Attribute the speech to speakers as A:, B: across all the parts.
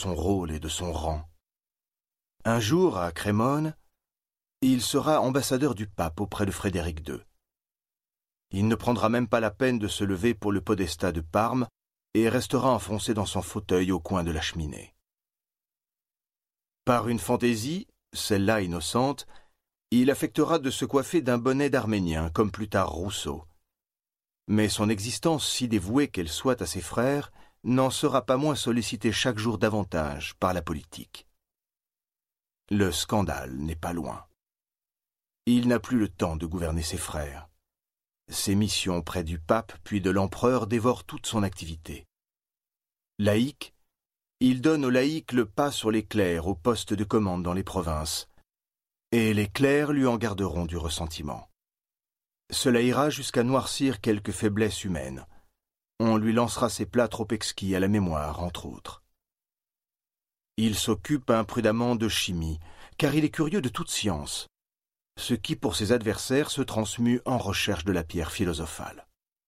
A: son rôle et de son rang. Un jour, à Crémone, il sera ambassadeur du pape auprès de Frédéric II. Il ne prendra même pas la peine de se lever pour le podestat de Parme et restera enfoncé dans son fauteuil au coin de la cheminée. Par une fantaisie, celle-là innocente, il affectera de se coiffer d'un bonnet d'Arménien, comme plus tard Rousseau. Mais son existence, si dévouée qu'elle soit à ses frères, n'en sera pas moins sollicitée chaque jour davantage par la politique. Le scandale n'est pas loin. Il n'a plus le temps de gouverner ses frères. Ses missions près du pape puis de l'empereur dévorent toute son activité. Laïque, il donne aux laïcs le pas sur les clercs au poste de commande dans les provinces, et les clercs lui en garderont du ressentiment. Cela ira jusqu'à noircir quelques faiblesses humaines. On lui lancera ses plats trop exquis à la mémoire, entre autres. Il s'occupe imprudemment de chimie, car il est curieux de toute science, ce qui pour ses adversaires se transmue en recherche de la pierre philosophale.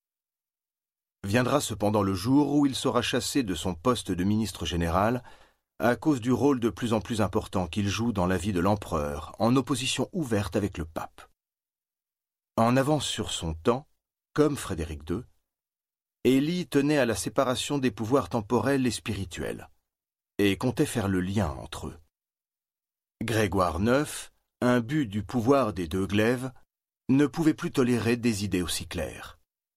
A: Viendra cependant le jour où il sera chassé de son poste de ministre général à cause du rôle de plus en plus important qu'il joue dans la vie de l'empereur, en opposition ouverte avec le pape. En avance sur son temps, comme Frédéric II, Élie tenait à la séparation des pouvoirs temporels et spirituels, et comptait faire le lien entre eux. Grégoire IX, imbu du pouvoir des deux glaives, ne pouvait plus tolérer des idées aussi claires.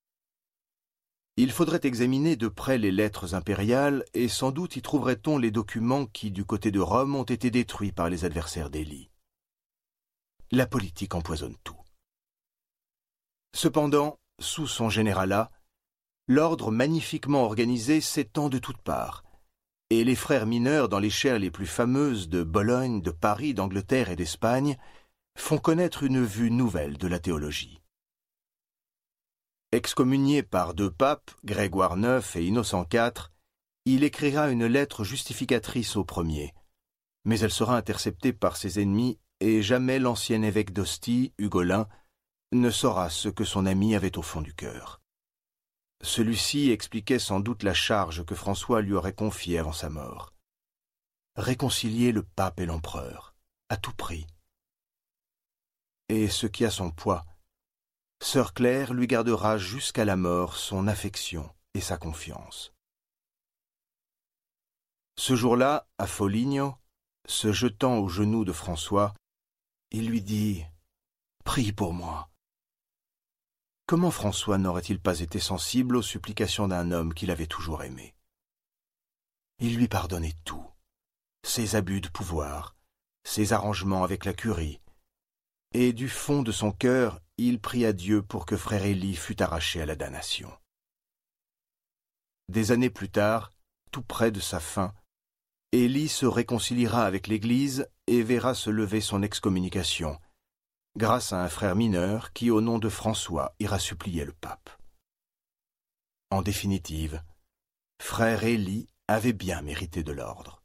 A: Il faudrait examiner de près les lettres impériales, et sans doute y trouverait-on les documents qui, du côté de Rome, ont été détruits par les adversaires d'Élie. La politique empoisonne tout. Cependant, sous son généralat, l'ordre magnifiquement organisé s'étend de toutes parts, et les frères mineurs dans les chaires les plus fameuses de Bologne, de Paris, d'Angleterre et d'Espagne font connaître une vue nouvelle de la théologie. Excommunié par deux papes, Grégoire IX et Innocent IV, il écrira une lettre justificatrice au premier, mais elle sera interceptée par ses ennemis et jamais l'ancien évêque d'Ostie, Hugolin, ne saura ce que son ami avait au fond du cœur. Celui-ci expliquait sans doute la charge que François lui aurait confiée avant sa mort. Réconcilier le pape et l'empereur, à tout prix. Et ce qui a son poids, Sœur Claire lui gardera jusqu'à la mort son affection et sa confiance. Ce jour-là, à Foligno, se jetant aux genoux de François, il lui dit « Prie pour moi ». Comment François n'aurait-il pas été sensible aux supplications d'un homme qu'il avait toujours aimé? Il lui pardonnait tout, ses abus de pouvoir, ses arrangements avec la curie, et du fond de son cœur, il pria Dieu pour que frère Élie fût arraché à la damnation. Des années plus tard, tout près de sa fin, Élie se réconciliera avec l'Église et verra se lever son excommunication, grâce à un frère mineur qui, au nom de François, ira supplier le pape. En définitive, frère Élie avait bien mérité de l'ordre.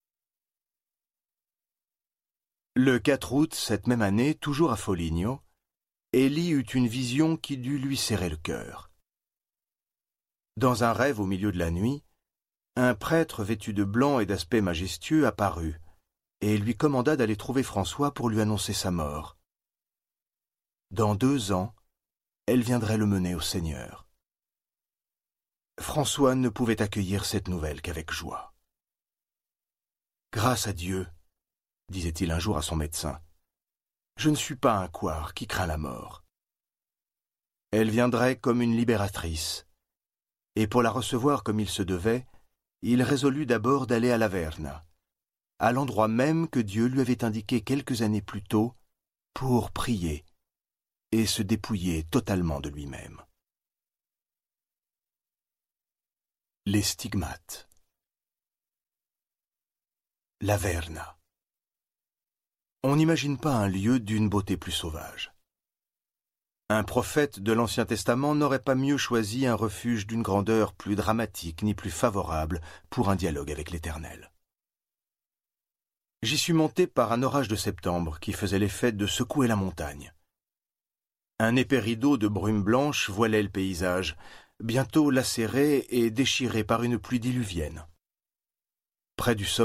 A: Le 4 août cette même année, toujours à Foligno, Élie eut une vision qui dut lui serrer le cœur. Dans un rêve au milieu de la nuit, un prêtre vêtu de blanc et d'aspect majestueux apparut, et lui commanda d'aller trouver François pour lui annoncer sa mort. Dans 2 ans, elle viendrait le mener au Seigneur. François ne pouvait accueillir cette nouvelle qu'avec joie. « Grâce à Dieu, disait-il un jour à son médecin, je ne suis pas un couard qui craint la mort. Elle viendrait comme une libératrice, et pour la recevoir comme il se devait, il résolut d'abord d'aller à Laverna, à l'endroit même que Dieu lui avait indiqué quelques années plus tôt, pour prier et se dépouiller totalement de lui-même. Les stigmates. Laverna. On n'imagine pas un lieu d'une beauté plus sauvage. Un prophète de l'Ancien Testament n'aurait pas mieux choisi un refuge d'une grandeur plus dramatique ni plus favorable pour un dialogue avec l'Éternel. J'y suis monté par un orage de septembre qui faisait l'effet de secouer la montagne. Un épais rideau de brume blanche voilait le paysage, bientôt lacéré et déchiré par une pluie diluvienne. Près du sommet,